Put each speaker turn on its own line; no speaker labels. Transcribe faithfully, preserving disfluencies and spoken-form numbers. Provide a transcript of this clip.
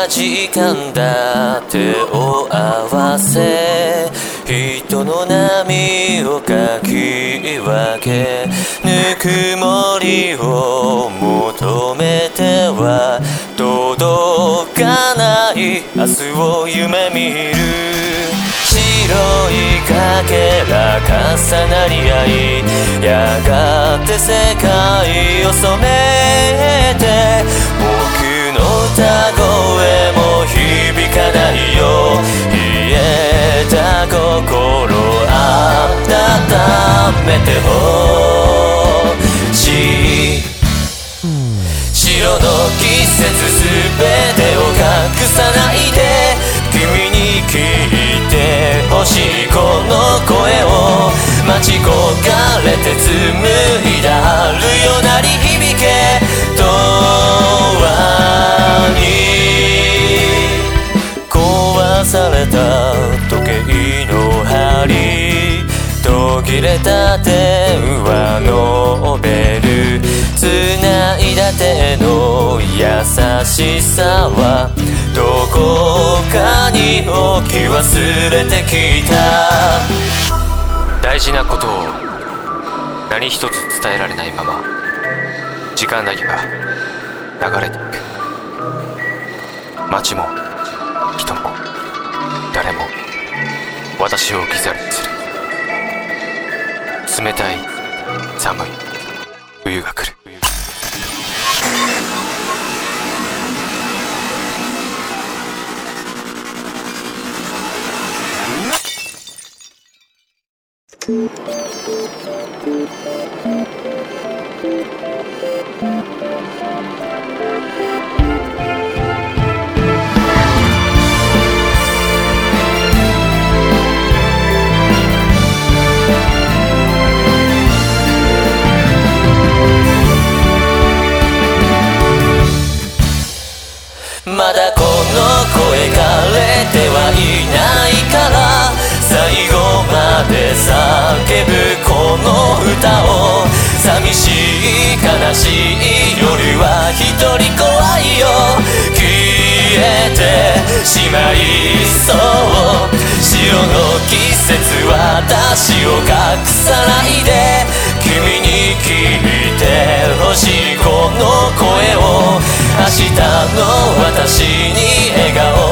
時間だ手を合わせ人の波をかき分けぬくもりを求めては届かない明日を夢見る白いかけら重なり合いやがて世界を染めて僕の歌声も響かないよ冷えた心温めてほしい白の季節すべてを隠さないで君に聞いてほしいこの声を待ち焦がれて紡いだ春よ鳴り響け永遠に壊された時計の針途切れた電話のベル繋いだ手の優しさはどこかに置き忘れてきた大事なことを何一つ伝えられないまま時間だけが流れていく街も人も誰も私を置き去りにする冷たい寒い冬が来るまだこの声枯れてはいないから最後まで叫ぶこの歌を寂しい悲しい夜は一人怖いよ消えてしまいそう白の季節私を隠さないで君に聞いてほしいこの声を明日の私に笑顔